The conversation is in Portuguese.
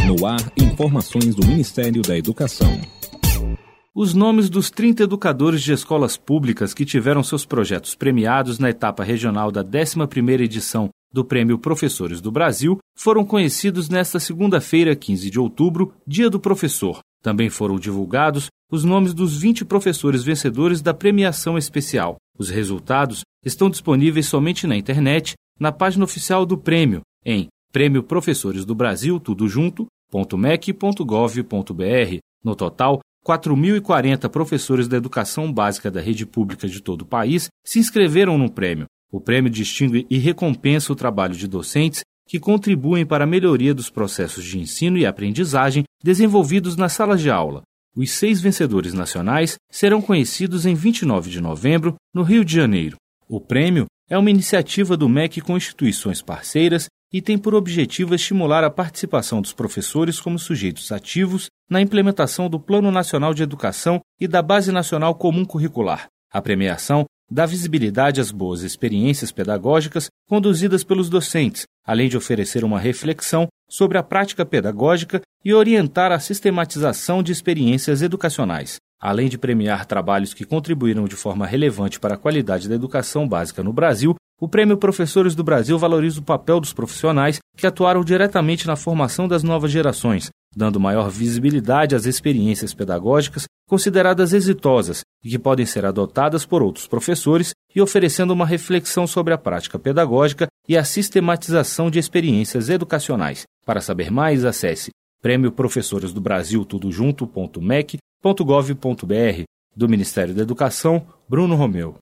No ar, informações do Ministério da Educação. Os nomes dos 30 educadores de escolas públicas que tiveram seus projetos premiados na etapa regional da 11ª edição do Prêmio Professores do Brasil foram conhecidos nesta segunda-feira, 15 de outubro, Dia do Professor. Também foram divulgados os nomes dos 20 professores vencedores da premiação especial. Os resultados estão disponíveis somente na internet, na página oficial do prêmio, em Prêmio Professores do Brasil, tudo junto.mec.gov.br. No total, 4.040 professores da educação básica da rede pública de todo o país se inscreveram no prêmio. O prêmio distingue e recompensa o trabalho de docentes que contribuem para a melhoria dos processos de ensino e aprendizagem desenvolvidos nas salas de aula. Os 6 vencedores nacionais serão conhecidos em 29 de novembro, no Rio de Janeiro. O prêmio é uma iniciativa do MEC com instituições parceiras e tem por objetivo estimular a participação dos professores como sujeitos ativos na implementação do Plano Nacional de Educação e da Base Nacional Comum Curricular. A premiação dá visibilidade às boas experiências pedagógicas conduzidas pelos docentes, além de oferecer uma reflexão sobre a prática pedagógica e orientar a sistematização de experiências educacionais. Além de premiar trabalhos que contribuíram de forma relevante para a qualidade da educação básica no Brasil, o Prêmio Professores do Brasil valoriza o papel dos profissionais que atuaram diretamente na formação das novas gerações, dando maior visibilidade às experiências pedagógicas consideradas exitosas e que podem ser adotadas por outros professores e oferecendo uma reflexão sobre a prática pedagógica e a sistematização de experiências educacionais. Para saber mais, acesse Prêmio Professores do Brasil tudo junto.mec.gov.br. Do Ministério da Educação, Bruno Romeu.